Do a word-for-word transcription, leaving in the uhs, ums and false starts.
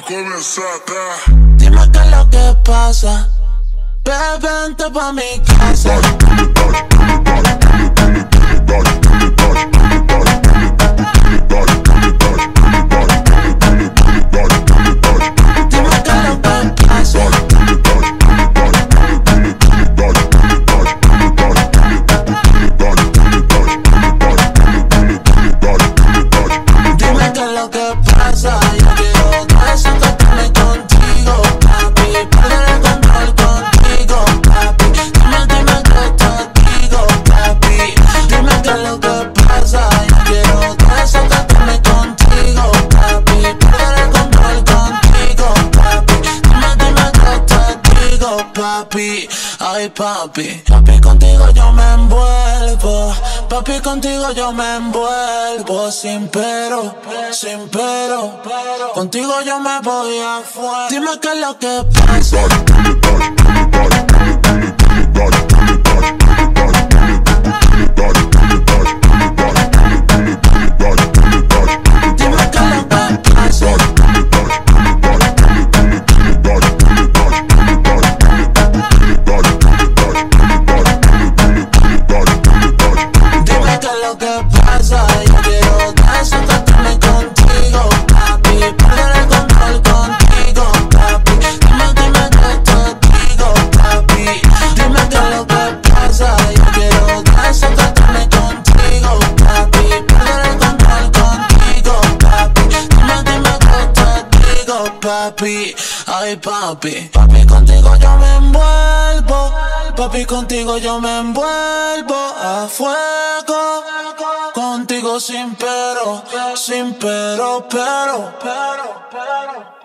Dime qué es lo que pasa, bebé, vente pa' mi casa. Papi, ay papi, papi contigo yo me envuelvo, papi contigo yo me envuelvo, sin pero, sin pero, contigo yo me voy afuera. Dime qué es lo que pasa. Papi, ay papi, papi contigo yo me envuelvo, papi contigo yo me envuelvo a fuego, contigo sin pero, sin pero, pero, pero, pero.